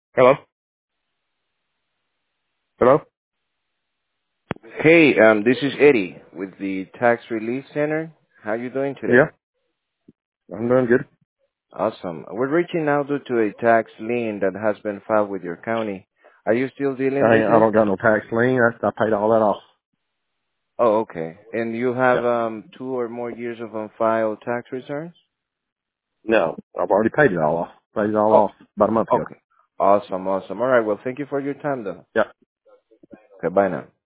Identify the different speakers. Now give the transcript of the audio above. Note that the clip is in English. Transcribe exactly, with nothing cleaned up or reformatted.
Speaker 1: Hello? Hello?
Speaker 2: Hey, um, this is Eddie with the Tax Relief Center. How you doing
Speaker 1: Yeah,
Speaker 2: today?
Speaker 1: I'm doing good.
Speaker 2: Awesome. We're reaching out due to a tax lien that has been filed with your county. Are you still dealing
Speaker 1: I
Speaker 2: with
Speaker 1: ain't, I
Speaker 2: this?
Speaker 1: don't got no tax lien. I, I paid all that off.
Speaker 2: Oh, okay. And you have
Speaker 1: Yeah.
Speaker 2: um two or more years of unfiled tax returns?
Speaker 1: No, I've already paid it all off. Paid it all
Speaker 2: Oh,
Speaker 1: off about a month ago.
Speaker 2: okay. Awesome, awesome. All right. Well, thank you for your time, though.
Speaker 1: Yeah.
Speaker 2: Okay, bye now.